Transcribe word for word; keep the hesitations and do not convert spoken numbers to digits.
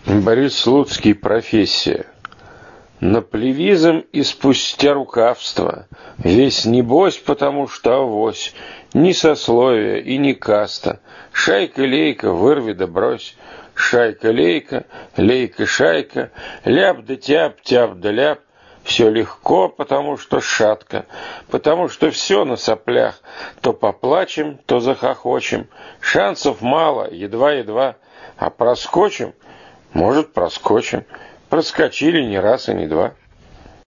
Борис Слуцкий. Профессия. Наплевизм и спустя рукавство, весь небось, потому что авось, ни сословия и ни каста, шайка-лейка, вырви да брось, шайка-лейка, лейка-шайка, ляп да тяп, тяп да ляп, все легко, потому что шатко, потому что все на соплях, то поплачем, то захохочем, шансов мало, едва-едва, а проскочим, может, проскочим. Проскочили не раз и не два.